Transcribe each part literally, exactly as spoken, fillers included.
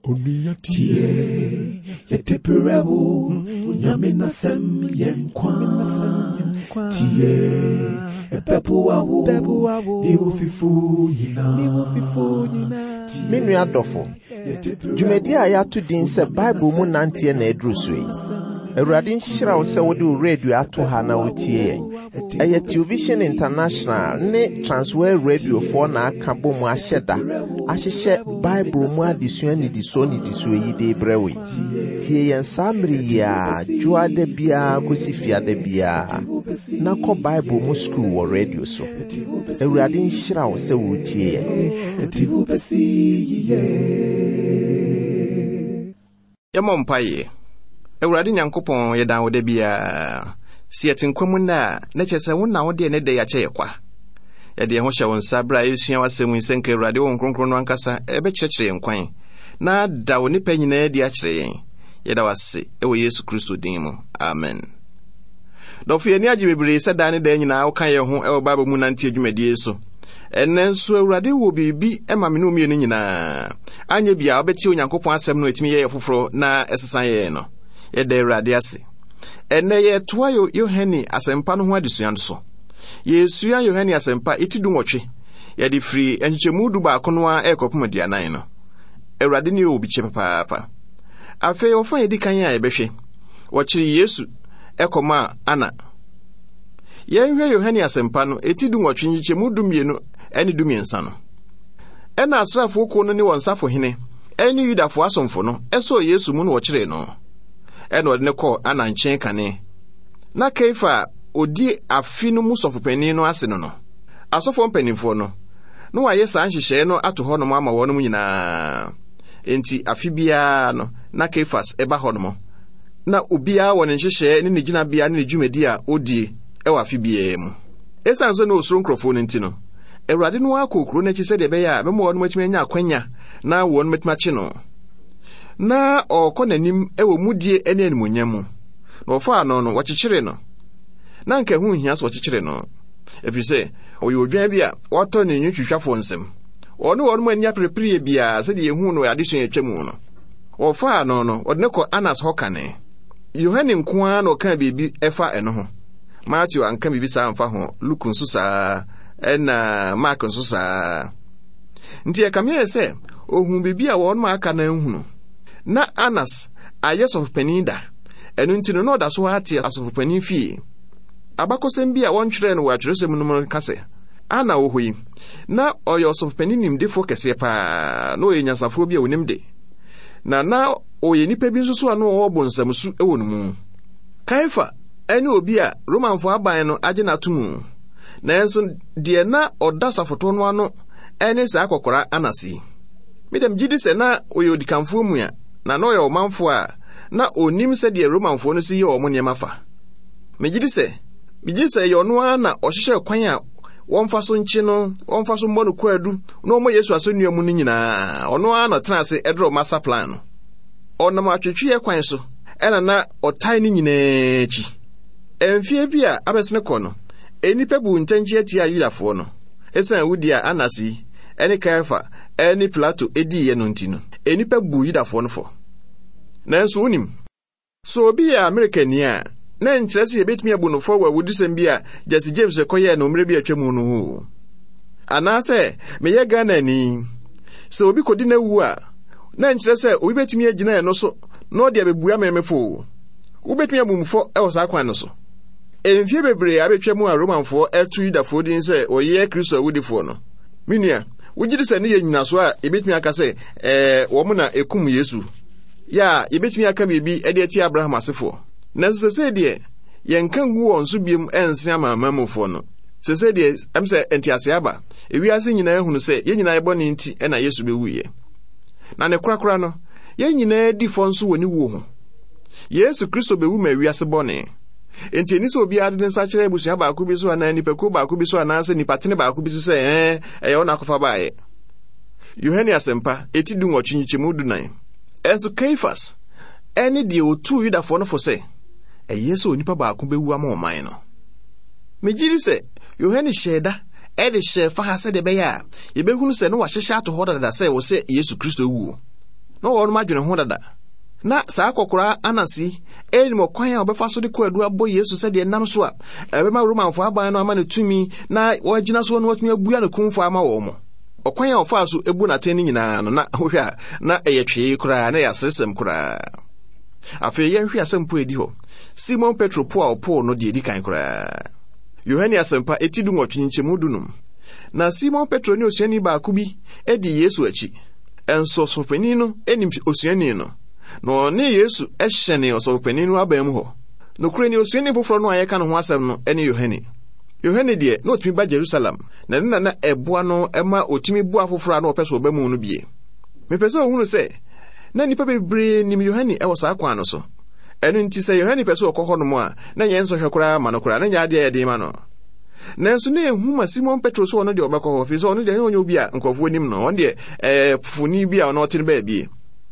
Tie yetipirewo nyamina sem yenkwa tie epepu awo iwo fifu yina Menu adofo Jumedi a yatu din se Bible mu nantie na edru so yi Awurade nhyira wo se wode radio ato ha na wotie eye Television International ne Transworld Radio for na aka bom ahyeda ahyehye Bible mu adesua ni diso ni diso yi de brewe tie yen samri ya juade bia kosifia de bia na ko Bible mu school wo radio so Awurade nhyira wo se wotie Yamom paye Awurade Nyankopɔn yɛda wo da bia si atinkwam na na kyerɛ wo na wo de ne da ya kyɛ kwa yɛde ho hyɛ wo nsa bra yɛsua wasɛm nsɛnka Awurade wo nkronkron no ankasa ebe kyerɛkyerɛ yɛn kwan na da wo nipa nyinaa di akyerɛ yɛn yɛda wase ɛwɔ Yesu Kristo din mu amen dɔfo yɛni agye bebree sɛ da ne da nyinaa wo kan yɛn ho ɛwɔ Bible mu nantie dwumadie so ɛnɛ nso Awurade wo biribi ɛma me no mie no nyinaa anya bia wobɛtie Onyankopɔn asɛm no etimi yɛ foforo na ɛsesan yɛ no yɛda Awurade ase ɛnɛ yɛtoa yo Yohane asɛmpa no ho adesua so yɛsua Yohane asɛmpa eti du nwɔtwe yɛde firi enkyɛmu du baako no a ɛkɔpem aduanan no Awurade ne obi kye papaapa afei wɔfa yɛdi kan a yɛbɛhwɛ wɔkyere Yesu ɛkɔma Ana yɛnhwɛ Yohane asɛmpa no eti du nwɔtwe enkyɛmu du mmienu ɛne du mmiɛnsa no ɛna asrafo ko no ne wɔn safo hene ɛne Yudafo asomfo no ɛsɔ Yesu mu no wɔkyere no ɛna ɔde ne kɔ Ana nkyɛn kane na Kaifa odi afi no mu sɔfopanin no ase no no asɔfo mpanimfo no no wayɛ saa nhyehyɛ no ato hɔ no ama wɔn mu nyinaa enti afi bia no na Kaifas ɛba hɔ no na obia wɔ ne nhyehyɛ ne ne gyina bia ne ne dwumadi a odi ɛwɔ afi bia mu esan so na osuro nkrofo no enti no Awurade no akokoro na kyise de bɛyɛ a bɛmo wɔn matumi anya akwanya na wɔn matumi akye no na ɔkɔ n'anim ɛwɔ mudie ɛne animonyam mu na ɔfa ano no wɔkyekyere no na nka hu hia so wɔkyekyere no ɛfiri sɛ ɔyɛ odwan bi a wɔtɔ ne nwutwitwafo nsɛm ɔno wɔn mu anya preprie bia sɛ de yehu no adeso yɛtwa mu no ɔfa ano no ɔde ne kɔ Anas hɔ kane Yohane nkoa na ɔka biribi ɛfa ɛno ho Matthew anka biribi saa mfa ho Luke nso saa ɛna Mark nso saa nti ɛkamɛ sɛ ohun biribi a wɔn ma aka na nhunu na Anas ayɛ sɔfopanin da ɛno nti no na ɔda so ate asɔfopanin fie abakɔsɛm bi a wɔntwerɛ no wɔ atwerɛsɛm no mu ka sɛ Ana wɔ hɔ yi na ɔyɛ ɔsɔfopanin nimdefo kɛseɛ paa na ɔyɛ nyansafo bi a onim de na na ɔyɛ nipa bi nso so a no ɔwɔ nsamsu ɛwɔ no mu Kaifa ɛne obi a Romanfo aban no agye n'ato mu nanso deɛ na ɔda safoto no ano ɛne saa akɔkora Anasi medam gidi sɛ na ɔyɛ odikanfo mu a na na ɔyɛ ɔmanfo a na onim sɛ deɛ Romanfo no si yɛ ɔmo nneɛma fa megidi sɛ megidi sɛ yɛ ɔno a na ɔhyehyɛ kwan a wɔmfa so nkye no wɔmfa so mbɔ no kwadu na ɔmo Yesu asɛnnua mu no nyinaa ɔno a na tena ase ɛdrɔ master plan no ɔnam atwetwe kwan so ɛna na ɔtae no nyinaa akyi ɛmfie bi a abɛsene kɔ no enipa bu ntankyia tia Yudafo no ɛsan wudi a Anasi ɛne Kaifa ɛne Pilato edi yɛ no nti no enipa bu Yudafo no fo nanso unim so obi a Amerikani a na nkyerɛ sɛ yɛbɛtumi abu no fo wɔ wudisɛm bi a Jesse James kɔyɛ no mmerɛ bi atwa mu no anaasɛ meyɛ Ghana ni sɛ obi kodi na wu a na nkyerɛ sɛ obi bɛtumi agyina no so na ɔde abebu amemefo wobɛtumi abu mfo ɛwɔ saa kwan no so emfie bebree abetwa mu a Romanfo ɛtu Yudafo din sɛ ɔyɛ Kristo awudifo no minia wogidi sɛ ne yɛ nyina so a yɛbɛtumi aka sɛ ɛɛ wɔn na ekum Yesu ya yɛbɛtumi aka biribi ɛde ati Abraham asefo na sɛ sɛ deɛ yɛnka ngu wɔn so biem ɛnse amamamufo no sɛ sɛ deɛ ɛm sɛ entiase aba ewiase nyinaa hunu sɛ yɛn nyinaa yɛbɔ ne nti ɛna Yesu bɛwuye na ne korakora no yɛn nyinaa di fɔ nso wɔ ne wuo ho Yesu Kristo bɛwu ma wiase bɔne enti ni sɛ obi ade ne nsa kyerɛ abusua baako bi so ana nipa ko baako bi so ana sɛ nipa tene baako bi so sɛ eh ɛyɛ ona akɔfa bae Yohane asɛmpa eti du nwɔtwe nkyɛmu du nan ɛnso Kaifas ɛne deɛ otu Yudafo no fo sɛ ɛyɛ sɛ onipa baako bɛwu ama ɔman no megyiri sɛ Yohane hyɛda ɛde hyɛ fa ha sɛ de bɛyɛ a yɛbɛhunu sɛ no wahyehyɛ ato hɔ dada sɛ wɔ sɛ Yesu Kristo wu no won ma dwene ho dada na saa kokora anasi eni mo kwan a obefa so de kwadu abo Yesu se de nam so a ebe ma Romanfo aban no ama ne tumi na wagina so no watumi abua ne kumfo ama wo mo okwan a ofa so ebu na tani nyina no na hwehwa na eyetwe kura na yasresem kura afi ye hwe asempo edi ho Simon Petro po a opo no de edi kan kura Yohane asempa etidu nwotwinchemu dunum na Simon Petro ni osuani ba akubi edi Yesu achi enso sofani no enim osuani no no ne Yesu ehye osofani no abam ho no kure ni osuani foforo no ayeka no ho asem no ene Yohane Yohane de no otimi ba Jerusalem na nna na eboa no ema otimi bua foforo na opeso obamu no bie mepese ohunu se na nipa bebre nim Yohane ewo sa akwan no so enu nti se Yohane peso okoho no mo a na yenso hwekora ma no kora na nya ade ya de ma no nanso ne ehu ma Simon Petro so no de obekọ ofi so no de onye obi a nkofo nim no on de eh funi bi a no otin ba bi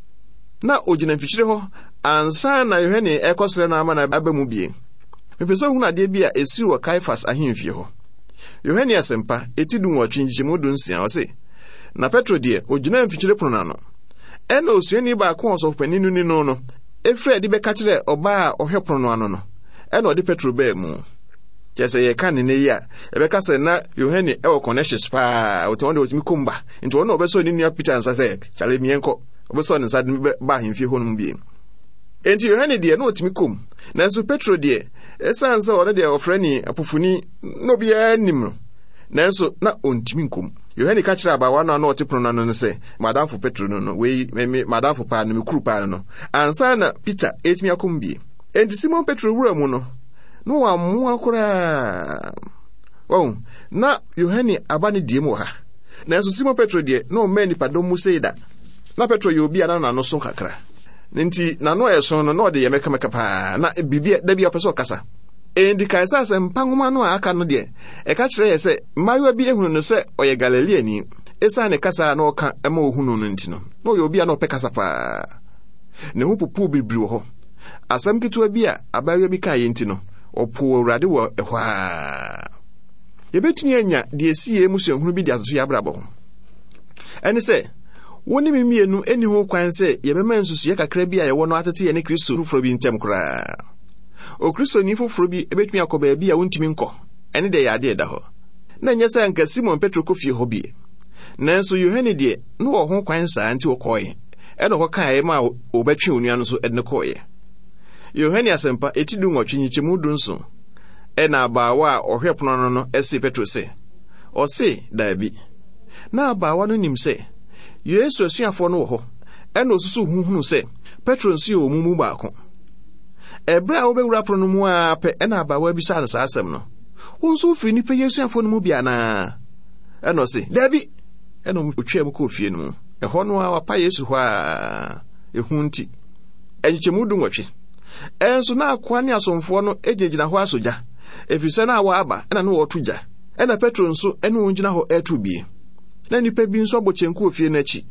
na ogina mfikyire ho ansa na Yohane ekosere na ama na abamu bi mepese hu na de bi a esi wo Caiphas ahemfie ho Yohane asempa etidu nwotwe njimu du nsia o se na Petro de ogina mfikyire pono na no ena osuani ba ko osof paninu ni no no efre de beka kire oba a ohwe pono no ano no ena ode Petro ba mu Jese ye kan ne yi a ebeka se na Yohane e wo connections pa o to won de otimi komba nti won obeso ni nua Peter ansa se chale mienko obeso ne sad ba hemfie ho no bi enti Yohane de na otimi kom nanso Petro de esansa won de ofrani apofuni no bia nim nanso na ontimi nkom Yohane ka kire aba wana na otipono no no se madamfo Petro no no we madamfo pa no me kuru pa no ansa na Peter etimi akom bi enti Simon Petro wura mu no no wa mu akura oh na Yohane abani diemu ha na so Simon Petro de no mani padom mu seida na Petro yo bia na no so kakra nti na no eso no no de ye meka meka pa na bibia da bia peso kasa endi kai sa se mpangoma no aka no de e ka kire ye se mayo bi ehunu no se oye Galilea ni esa ne kasa na oka ema ohunu no nti no no yo bia no pe kasa pa ne hu pupu bibiri wo ho asam kitu bia abayo bi kai nti no opo Awurade wo ehwa yebetumi anya de esie musuahunu bi de asoso yabrabo ho ene se woni mimienu eni ho kwan se yebema nsusu ye kakra bi a ye wo no atete ye ne Kristo foforo bi ntem kora o Kristo ni foforo bi ebetumi akoba bi a wontimi nko ene de yade eda ho na nya se anka Simon Petro kofie ho bi nanso Yohane de no wo ho kwan sa anti okoye ene ho kan ye ma obetwe onua no so edne koye Yohane asempa etidu nwotwe nyichemu du nso ena abawa ohwe pono no no esi Petro se o se dabi na abawa no nim se Yesu asuafo no wo ho ena osusu huhunu se Petro nso ye omumu baako ebra obewura pono no mu a pe ena abawa bisa na asem no wonso firi ni pe Yesu afo no mu bia na ena o se dabi ena otwea mu ko fie no mu eho no a wapa Yesu ho a ehunti enyichemu du nwotwe enso na akwa ne asomfo no ejejina ho asoja efise na awa aba ena no wotuja ena Petro nso ene wonjina ho etubie na nipa bi nso abochenku ofie na chi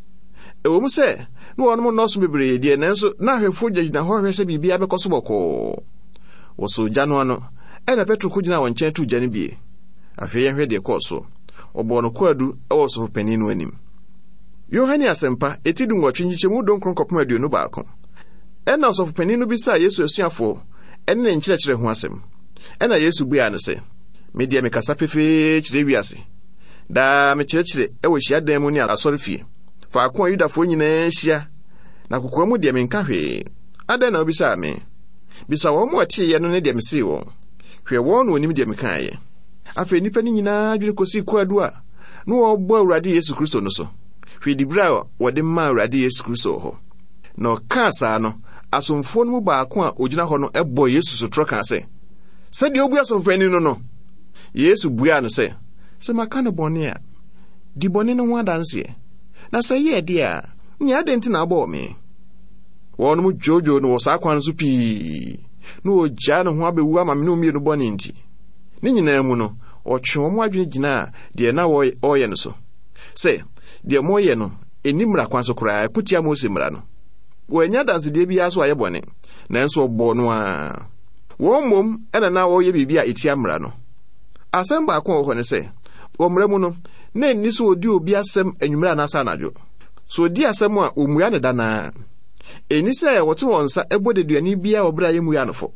ewo mu se no wono no so bebre die nanso na ahwefo jejina ho hwese bibia bekoso boko wo soja no no ena Petro kujina won chen tuja ne bie afi ye hwe de koso obo no kwadu ewo so paninu anim Yohane asempa etidu nwotwe nyichemu don kronkopom aduonu baako ena osofu paninu bisa Yesu asuafo ene ne nkyerɛkyerɛ ho asɛm ena Yesu bua ne se media me kasa pefe kyerɛ wiase da me kyerɛkyerɛ ɛwɔ hyia dan mu ne asɔrefie fa akon Yudafo nyinaa hyia na kokwa mu de me nka hwe ada na obisa me bisa wo mo atie ye no ne de me se wo hwe wo no onim de me kan ye afa nipa ni nyinaa dwene kosi kwadu a no wo bɔ Awurade Yesu Kristo no so hwe dibra wo de ma Awurade Yesu Kristo ho no kasa no asomfo no baako a ogina ho no ebo Yesu so troka se se de obu asomfo ani no no Yesu bua no se se maka no bone a di bone no ho adanse na se ye de a nya de nti na abo me wonu mu jojo no wosa kwan so pi no ogya no ho abewu ama me no mie no bone nti ni nyina mu no otwe mo adwene gina de na wo oye no so se de mo ye no enimra kwan so kura kutia mo semra no wanya danse de bia so ayebone nanso obo no a wo mom ena na wo ye bibia etia mra no asem ba ko ho ne se omra mu no na ni so odi obi asem anwumra na asa najo so di asɛm a omua ne da na eni sɛ wɔto wɔn nsa ɛbɔ deduani bia wɔbra yɛ mua no fo.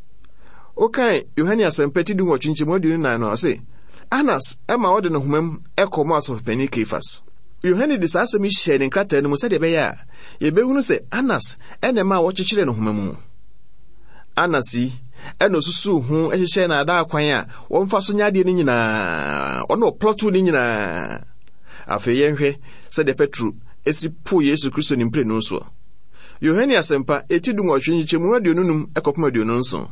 Okan Yohane asɛmpɛti du wɔtwinkyem aduonu nan no ɔse Anas ɛma wɔde ne homam ɛkɔ mu asɔfopani Kefas. Yohane de saa asɛm hyɛ ne nkrataa no mu sɛ de bɛyɛ a yɛbɛhunu sɛ Anas ɛna ma wɔkyekyere ne homam mu. Anas yi ɛna osusu ho ɛhyehyɛ na ada akwan a wɔmfa so nyade ne nyinaa ɔno ɔplɔto ne nyinaa. Afei yɛnhwɛ sɛ de Petro esi po Yesu Kristo ne mpire no so. Yohane asɛmpa eti du wɔtwinkyem aduonu num ɛkɔpem aduonu nson.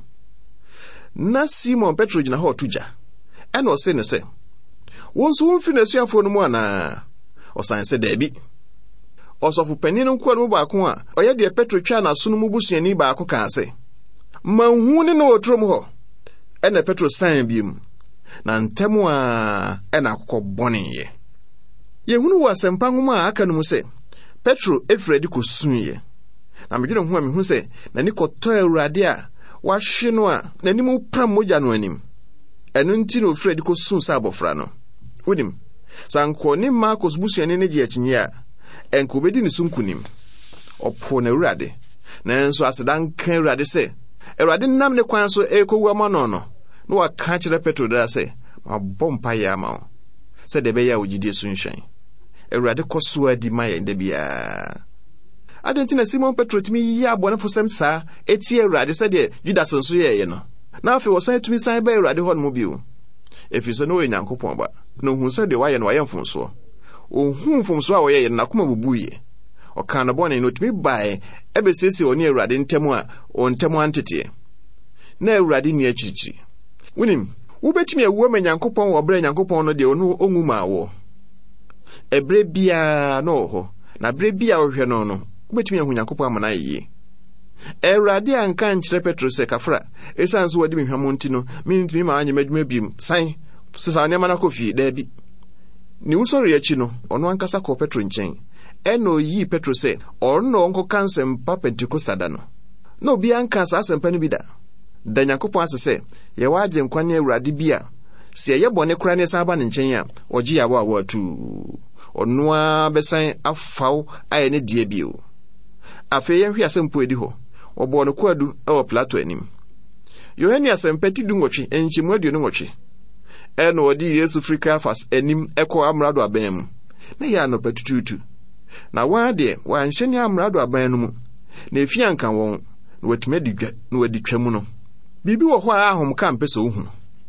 Na Simon Petro gyina hɔ ɔtogya ɛna ɔse ne sɛ wɔn so wɔmfi n'asuafo no mu ana ɔsan sɛ daabi. Ɔsɔfo panyin no nkoa no baako a ɔyɛ deɛ Petro twa n'aso no mu busuani baako kaa sɛ manhu ne no wɔtrom hɔ. Ɛna Petro san biem na ntɛm a ɛna akokɔ bɔneyɛ. Yɛhunu wɔ asɛmpa nwoma a aka no mu sɛ Petro efiradi kɔsuiɛ. Na medwene ho a mehu sɛ n'ani kɔtɔ Awurade a wahwe no a n'anim pram mogya no anim. Ɛno nti no ofiradi kɔsu sɛ abɔfra no. Wonim sankɔ ne Marcos busuani ne gye akyinye a ɛnka obedi ne so nkunim. Ɔpo na Awurade nanso asedan ka Awurade sɛ Awurade nam ne kwan so ɛkɔwu ama no no na waka kyerɛ Petro dara sɛ mabɔ mpaeɛ ama wo sɛ de bɛyɛ a wogyidie so nhwɛn. Awurade kɔ so adi ma yɛn da biara. Adɛnti na Simon Petro tumi yi abɔnefo sɛm saa etie Awurade sɛ de Judas nso yɛɛ no. Na afei wɔsan tumi san bɛ Awurade hɔ no mu bio. Ɛfiri sɛ no ɔyɛ Nyankopɔn ba na ohun sɛ de wayɛ no wayɛ mfomsoɔ. Ohun mfomsoɔ a wɔyɛ no nakoma bubuiɛ. Ɔka no bɔne no tumi bae ɛbɛsiesie ɔne Awurade ntɛm a ɔntɛm anteteɛ. Na Awurade ni akyirikyiri. Wonim wobɛtumi awuo ma Nyankopɔn wɔ brɛ Nyankopɔn no de ɔno ongu ma wɔ. Ɛbrɛ bia no wɔ hɔ na brɛ bia wɔhwɛ no no wobɛtumi ahu Nyankopɔn ama na yie. Awurade anka nkyerɛ Petro sɛ kafra ɛsan so wɔde mehwam nti no mentumi ma anya madwuma bim san sesa nneɛma na kɔfie daabi. Ne wusɔre akyi no ɔno ankasa kɔ Petro nkyɛn ɛna oyi Petro sɛ ɔno ɔnkɔka nsɛmpa Pentekosta da no. Na obi anka saa asɛmpa no bi da. Da Nyankopɔn ase sɛ yɛwɔ agye nkwa ne Awurade bi a sɛ yɛyɛ bɔne kora ne san ba ne nkyɛn a ɔgye yɛawo a wɔatu ɔno a bɛsan afaw ayɛ ne deɛ bio. Afei yɛnhwɛ asɛmpo edi hɔ wɔbɔɔ no kwadu ɛwɔ Pilato anim. Yohane asɛmpɛti du nwɔtwe enkyemu aduonu nwɔtwe ɛna ɔde Yesu firi Kafas anim ɛkɔ amrado aban mu na yɛ anɔpa tutuutu. Na wɔn adeɛ wɔanhyɛ ne amrado aban no mu na efi anka wɔn na wɔtumi adi dwa na wɔadi twa mu no. Biribi wɔ hɔ a ahom ka mpɛ sɛ ohu.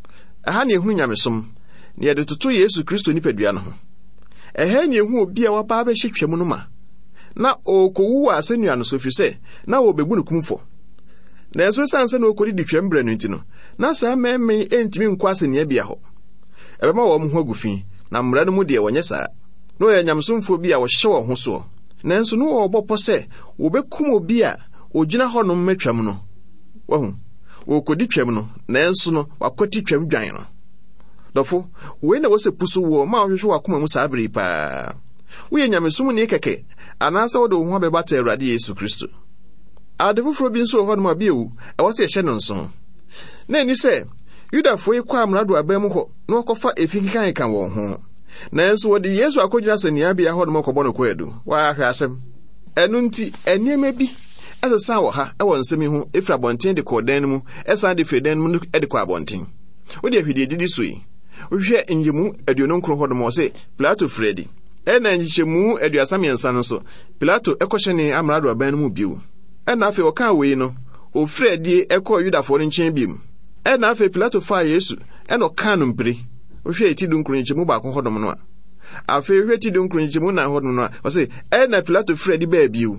Ɛha ne ehunu nyamesom na yɛde toto Yesu Kristo nipadua no ho. Ɛha ne ehu obi a waba abɛhyɛ twa mu no ma na okowu wɔ asɛnnua no so fi sɛ na wɔbebu no kumfo. Na ɛso sanse na okodi di twam brɛ no nti no na saa mɛmɛ entimi nkɔ asɛnnua bia hɔ. Ɛbɛma wɔn ho agu fi na mmara no mu deɛ wɔnyɛ saa. Na ɔyɛ nyamsomfo bi a wɔhyɛ wɔn ho so. Na nso no wɔbɔpɔ sɛ wɔbɛkum obi a ogyina hɔ no mmatwam no. Wahu okodi twam no na nso no wakɔti twam dwan no. Dɔfo wei na wɔsɛ puso wɔ ma ɔhwehwɛ wakoma mu saa bere paa. Woyɛ nyamesom ne kɛkɛ anaasɛ wode wo ho abɛbata Awurade Yesu Kristo. Ade foforo bi nso wɔ hɔ no ma biewu ɛwɔ sɛ yɛhyɛ no nso. Na ɛni sɛ Yudafo yi kɔ amrado aban mu hɔ na wɔkɔfa efi kenkan kan wɔn ho. Na nso wɔde Yesu akɔgyina sɛnea bia hɔ no kɔbɔ no kwadu. Wɔahwɛ asɛm. Ɛno nti ɛnneɛma bi ɛsesa wɔ ha ɛwɔ nsɛm yi ho efra abɔnten de kɔ dan no mu ɛsan de firi dan no mu de kɔ abɔnten. Wode ahwidi didi so yi. Wohwɛ njemu aduonu nkron hɔ no ma sɛ Pilato Fredi. Ɛna nkyɛmu aduasa mmiɛnsa no so Pilato ɛkɔhyɛ ne amrado aban no mu bio. Ɛna afei ɔka wei no ofredi ɛkɔ Yudafo no nkyɛn biem. Ɛna afei Pilato faa Yesu ɛna ɔka no mpire. Wohwɛ eti du nkron nkyɛmu baako hɔ no a. Afei wohwɛ eti du nkron nkyɛmu na hɔ no a ɔsɛ ɛna Pilato Fredi baa bio.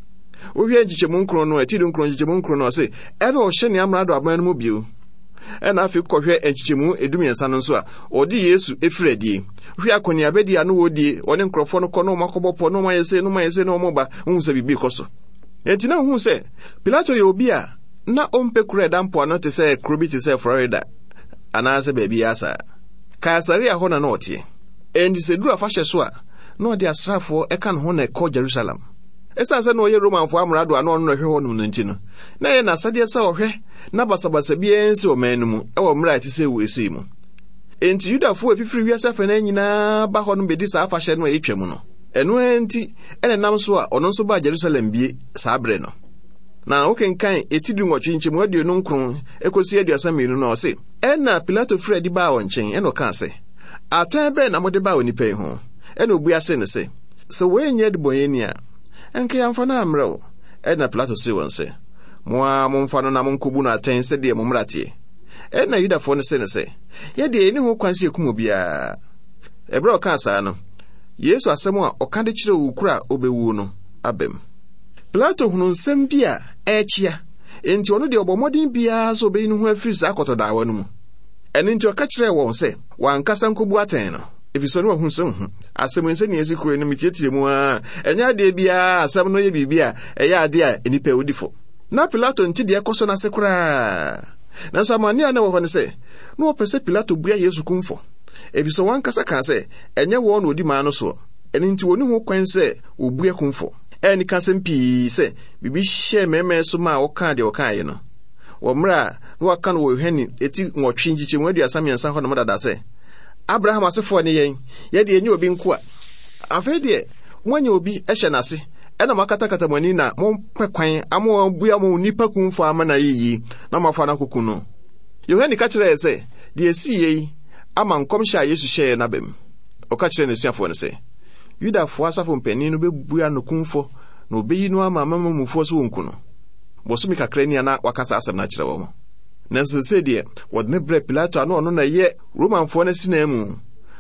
Wohwɛ nkyɛmu nkron no eti du nkron nkyɛmu nkron no ɔsɛ ɛna ɔhyɛ ne amrado aban no mu bio. Ɛna afei kɔhwɛ nkyɛmu edumiɛnsa no nso a ɔde Yesu efredi. Hwɛ akɔnia bɛdi ano wodie ɔne nkrɔfo no kɔ no makɔbɔpɔ no mayɛse no mayɛse no ɔmoba hu sɛ bibi kɔ so. Enti na hu sɛ Pilato yɛ obi a na ɔmpɛ kura dampo ano te sɛ kuro bi te sɛ Florida anaasɛ baabi asa. Kaisaria hɔ na na ɔteɛ. Enti sɛ duru afahyɛ so a na ɔde asrafoɔ ɛka no ho na ɛkɔ Jerusalem. Ɛsan sɛ na ɔyɛ Romanfo amrado a na ɔno hwɛ hɔ no nti no. Na yɛ nasadeɛ sɛ ɔhwɛ na basabasa biara nsi ɔman no mu ɛwɔ mmara a ɛte sɛ wɔ esi mu. Enti Yudafo efifiri wiase fa na nyinaa ba hɔ no bedi saa afahyɛ no a etwa mu no. eno enti ene nam so a ono nso ba Jerusalem bie saa bre no. Na okenkan etidu nwotwe nchemu aduonu nkron ekosi aduasa mienu na ose ena Pilato fredi ba wonchen eno kan se atan be na mode ba onipa yi ho ena obu ase ne se so we nye de boyeni a enke yamfa na amrew ena Pilato se won se moa momfa no na monkobu na atan se de momrate ena Yudafo ne se ne se ye de eni ho kwanse ekum obia ebra o kan sa no Yesu asem a okande kire wukura obewu no abem. Pilato hunu nsem bia echia enti ono de obomodin bia so be inu ho afiri sa akotodawa no mu eni nti oka kire won se wankasa nkobu aten no efiso no hu nsem hu asem nse ne eziko enu mitietie mu a enya de bia asem no ye bibia eya ade a enipa odifo na Pilato nti de ekoso na sekura na samani ana wo ne se no opese Pilato bua Yesu kumfo efiso wankasa kan se enya wo no odi ma no so eni nti woni ho kwan se obua kumfo eni kasem pi se bibi hye meme so ma wo kan de wo kan ye no wo mra no waka no wo heni eti nwotwe ngiche mu aduasa miensa ho no dada se Abraham asefo ne yen ye de enye obi nko a afa de wanya obi ehye nase ena makata kata mani na mo pekwan amo bua mo nipa kumfo amana yiyi na mafa na koku no Yohani ka kire se de esi yi ama nkomhya Yesu hye na bem o ka kire ne suafo ne se Yudafo asafo mpani no bebua no kumfo na obeyi no ama mama mufo so wonku no bosumi kakra ni na wakasa asem na kire wo mo nanso se de wodne bre Pilato ano ono na ye Romanfo na sinamu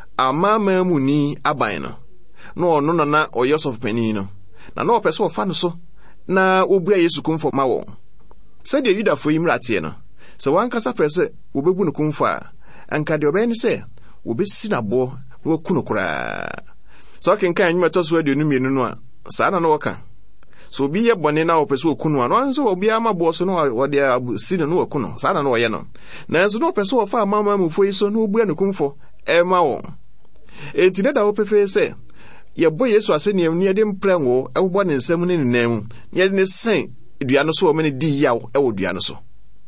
ama mamu ni aban no no ono na na oyosof pani no na no opese ofa no so na obua Yesu kumfo ma wo se de Yudafo yimrate no se wankasa pese obebu no kumfo a anka de obeni se obesi na bo wo kuno kura so kenkan nyuma to so aduonu mienu no a saa na no woka so obi ye bone na opese okunu ano anso obi ama bo so no wode abusine no okunu saa na no ye no na enso no opese ofa amama mufo yi so no obu anukumfo e ma wo entine da opefe se ye bo Yesu aseniam ne de mprenwo e bo ne nsam ne nenam ye ne sen dua no so o mene di yaw e wo dua no so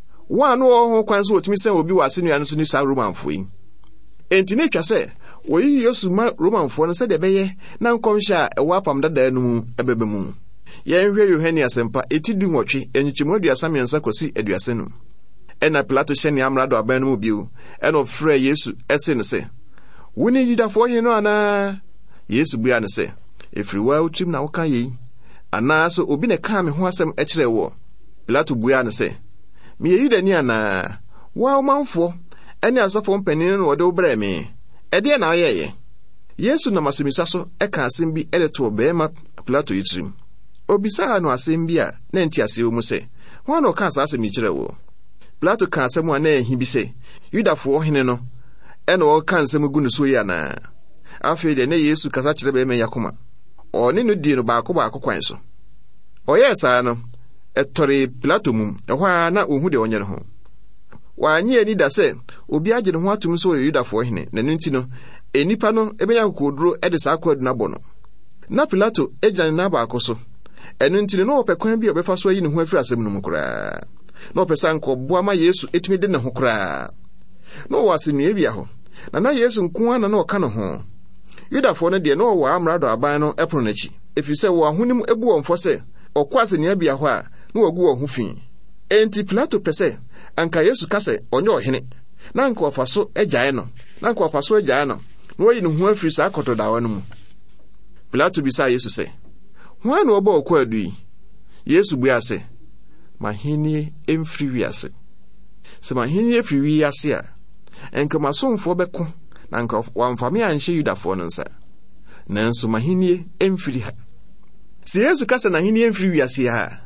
wa no ho kwan so otimi sen obi wa asenia no so ni sa Romanfo yi entine twa se oyi Yesu ma Romanfo no se de beye na nkomhya e wa pam dada no mu ebebe mu yenhwe Yohani asempa etidu nwotwe enyichimu aduasa miensa kosi aduasa no ena Pilato hyene amrado aban no mu biu ena ofre Yesu ese ne se woni Yudafo ye no ana Yesu bua ne se efiri wa utim na woka yi ana so obi ne ka me ho asem e kire wo Pilato bua ne se me Yuda ni ana wa manfo ene asofo mpanin no wode obra me ede na ayeye Yesu na masemisa so e ka asem bi ede to be ma Pilato yitrim obisa no asem bi a na nti ase o mu se ho na ka asem mi kire wo Pilato ka asem a na ehi bi se Yudafo hene no ene o ka asem gu no so ya na afi de na Yesu kasa kire be me yakoma oni no di no ba ko ba ko kwan so oyesa no etori Pilato mum ehwa na ohu de onye ho wanye ni da se obi agye ne ho atum so Yudafo hene na nti no enipa no ebenya kokoduro e de sa akwadu na bono na Pilato ejane na ba akoso enu nti no opekwan bi obefa so yi ne ho afiri asem no mukura na opesa nko boa ma Yesu etimi de ne ho kura no wase ne bia ho na na Yesu nko ana na oka no ho Yudafo no de no wa amrado aban no epono nachi efise wo ahonim ebu wonfo se okwase ne bia ho a na wagu wo ho fi enti Pilato pese anka Yesu kase onye ohene na nka ofaso egyae no na nka ofaso egyae no na oyi ne ho afiri sa akotodawa no mu Pilato bisa Yesu se hwan na obo okwa adui Yesu bua se mahini emfiri wiase se mahini efiri wiase a enka masomfo beko na nka wamfame anhye Yudafo no nsa nanso mahini emfiri ha se Yesu kase na mahini emfiri wiase ha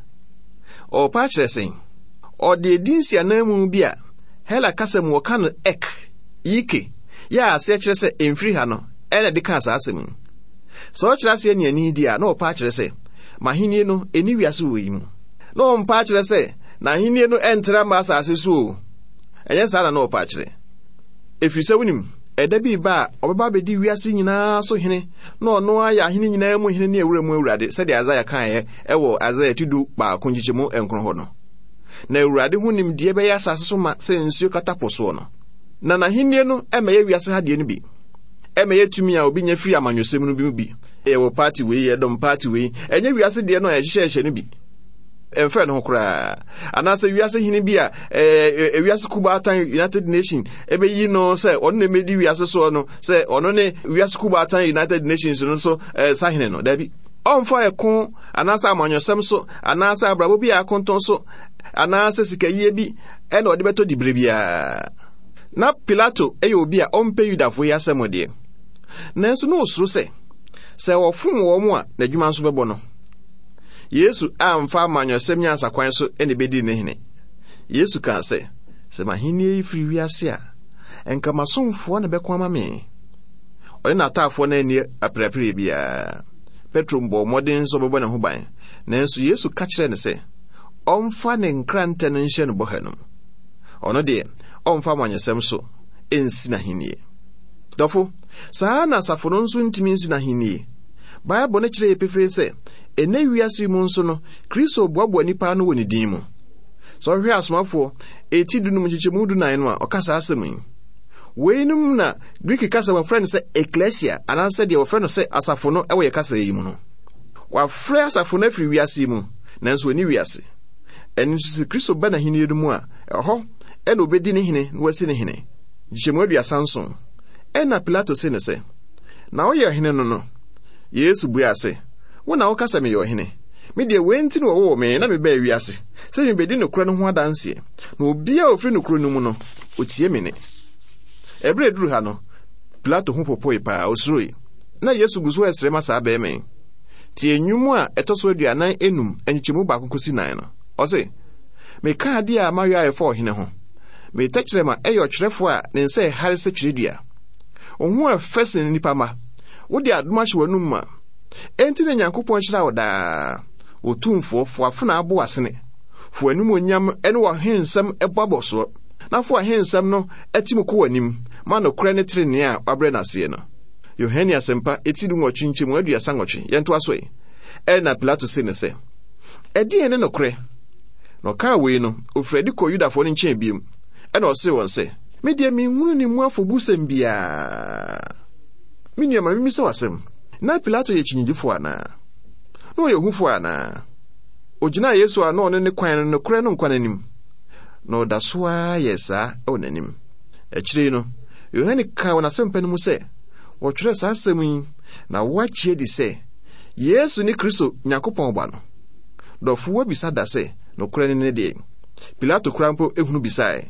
o pa kyeresen o de dinsia na mu bia hela kase mu oka no ek yike ya ase kyerese emfiri ha no ene de ka asa asem so kyerase ne ani dia na o pa kyerese mahini no eni wiase wo yimu na o mpa kyerese na ahini no entra ma asase so enye sa na o pa kyere efise wonim eda bi ba obeba bedi wiase nyina so hene na ono aya hene nyina mu hene ne ewura mu ewurade se de Azaya kan ye ewo Azaya tidu ba konjichemu enkron ho no na ewurade hunim die be ya asase so ma se nsuo kataposo no na na hene no emeye wiase ha de ne bi emeye tumi a obi nya firi amanyosem no bi bi e wo party we ye dom party we enye wiase de no ya hyehyehye no bi emfa no kura anase wiase hini bi a e wiase kuba atan United Nations ebe yi no se ono ne medi wiase so no se ono ne wiase kuba atan United Nations no so sa hene no da bi onfa ekon anase amanyosem so anase abrabo bi akonton so anase sikaye bi e na ode beto dibre bia na Pilato e obi a ompe Yudafo ya semode nanso no osuro se se wofun wo mu a na dwuma nso bebo no Yesu amfa amanyosem nya asakwan so ene bedi ne hene Yesu kan se se mahini yi firi wiase a enka masomfo na beko ama me ore na atafo na ani aprapre bia Petro mbo modern so bebo ne ho ban nanso Yesu ka kire ne se omfa ne nkrante no nhye no bohanum ono de omfa amanyosem so ensi na henie dofo saa na asafo no nso ntimi ensi na henie Bible ne kire yepefe se ene wiase mu nso no Kristo boabo nipa no woni din mu so hwe asomafo eti dunum chichemu du nan no a okasa asem yi weinum na Greek kasa wa friend se ecclesia ananse de wa friend se asafo no ewe kasa yi mu no wa frɛ asafo no afiri wiase mu nanso oni wiase eni so Kristo ba na hini edu mu a ɛhɔ ɛna obedi ne hene no wasi ne hene chichemu aduasa nson ɛna Pilato se ne se na wo ye hene no no Yesu bua se wona wo kasa me yo hene me de wenti no wo me na me ba wiase se me bedi no kura no ho adanse na obi a ofri no kura no mu no otie me ne ebre duru ha no Pilato ho popoi pa osroi na Yesu guso esre masa ba me tie nwumu a etoso aduanan enum enyichemu ba kokosi nan no o se me ka ade a mayo ayefo hene ho me tachire ma eyo kyerefo a ne nse hare se twiredua ohun a fese nipa ma wo de adoma hye wanum ma enti ne Nyankopɔn kyerɛ wo daa otumfo fo afuna abo asene fo anum onyam ene wo hensam eboaboso na fo hensam no atim ko wanim ma no kora ne trene a wabre na se no Yohane asempa etidu nwɔtwinkyem aduasa nwɔtwe yento aso e na Pilato se ne se edi ene no kore no ka we no ofredi ko Yudafo no nkyɛn biem ena ɔse won se me de mi hunu ni mu afobusem bia me nua ma mi se wasem na Pilato ye chinyigifo ana no ye hufo ana ogina Yesu ana ono ne kwan no kore no nkwan anim no da so a yesa o nanim akire no Yohane ka wona sempa no mu se wo twere sa asem yi na wachie di se Yesu ni Kristo Nyankopɔn ba no dofo wa bisa da se no kore ne de Pilato krampo ehunu bisae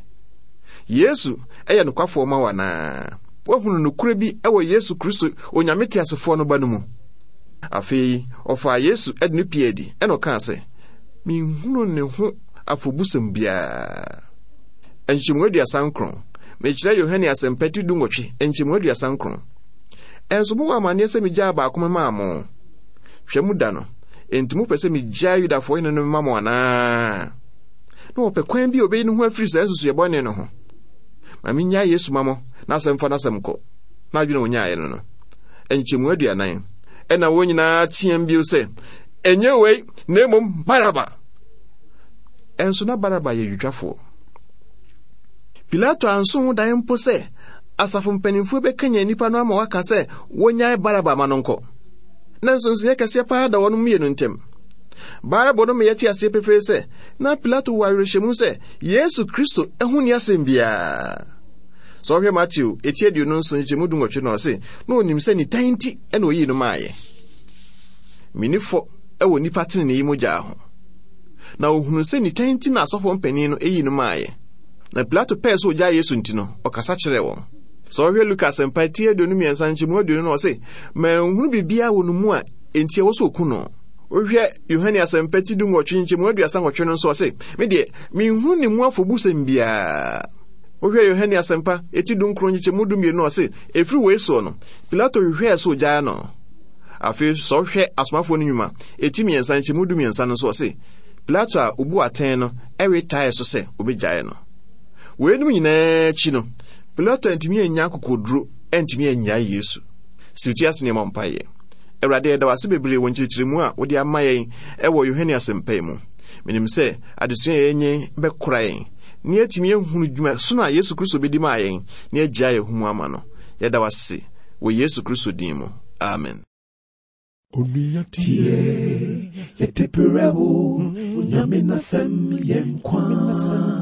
Yesu eye no kwafo ma wana wahunu no kure bi ewo Yesu Kristo onyamete asefo no ba no mu afei ofa Yesu edne piedi eno kan se mi hunu ne ho afobusem bia enchimwe dua sankron me kire Yohane asempati du nwotwe enchimwe dua sankron enso bo amane se mi gya ba akoma maamo hwemu da no entimu pese mi gya Yudafo ino no mamo ana no pe kwan bi obeyi no ho afiri sa enso ye bone no ho mami nya Yesu mamo na semfa na semko na adwene onya aye no no enchemu aduanan ena wonyina tiam bi se enye wei na mom Baraba enso na Baraba ye dwafo Pilato anso ho dan mpo se asafo mpanimfo be kanya nipa no ama waka se wonya Baraba manonko nanso nso ye kase pa da wono mienu ntem Bible no me yeti ase pefe se na Pilato wa rehemu se Yesu Kristo ehuni asem bia so hwe Matthew etiedu no nso nchemu du nwotwe no se na onim se ni tanti ena oyi no maaye minifo ewo nipa tene ne yimogya ho na ohunu se ni tanti na asofo mpanin no eyi no maaye na Pilato pese ogya Yesu ntino okasa kyerɛ won so hwe Lucas empati edu no miensa nchemu edu no se ma ohunu bibia wo no mu a enti e wo so oku no ohwe Yohane asempati du nwotwe nchemu edu asa nwotwe no so se me de mi hu ni mu afobusem bia ohwe Yohane asempa eti du nkro nchemu du mienu no se efiri we so no Pilato hwe so gya no afi so hwe asomafo no nyuma eti miensa nchemu du miensa no so se Pilato a obu aten no ewe tae so se obegyae no we num nyina chi no Pilato antimi anya kokoduro antimi anya Yesu siutias ne mampaye Ewrade da wase bebre wonkyerkyeremu a wode amayen ewo Yohane asempa mu menim se adesua yenye bekora yen ne atimi ehunu dwuma so na Yesu Kristo bedi ma yen ne agya yehumu ama no yeda wase wo Yesu Kristo din mu amen. tie yetipirewo nyame nasem yenkwa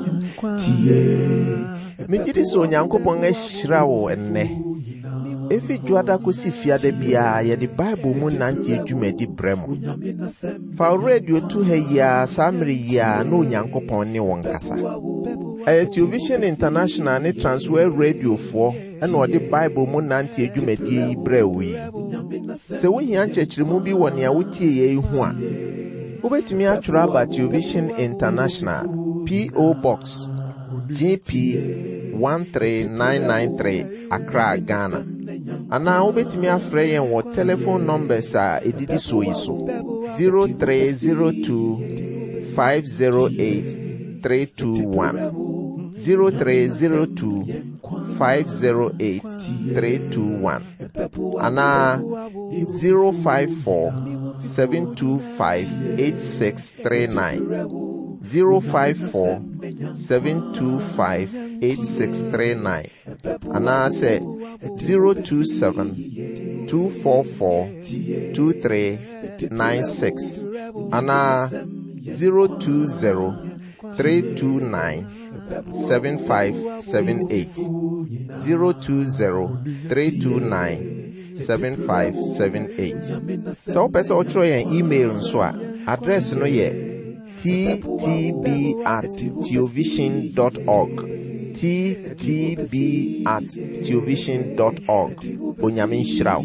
tie Mejidi so Onyankopɔn ahyira wo enne. Efi juada kosi fiade bia ye di Bible mu nante adwumadi bremo. Fa radio tu ha ya samri ya no Onyankopɔn ne won kasa. Aye Television International ne Transworld Radio fo ena odi Bible mu nante adwumadi brewi. Se wo hia nkyekiremu bi wɔ nea wotie ye hu a. Wobetumi atwura aba Television International P O Box G P one three nine nine three Accra, Ghana. Ana ubetimi afre yen wo telephone numbers a edidi so iso zero three zero two five zero eight three two one zero three zero two five zero eight three two one ana zero five four seven two five eight six three nine zero five four seven two five eight six three nine ana say zero two seven two four four two three nine six ana zero two zero three two nine seven five seven eight zero two zero three two nine seven five seven eight. So person o try an email nso a address no ye t t b at television dot org t t b at television dot org. Onyamin Shrao.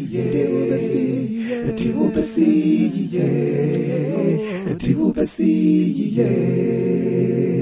Eti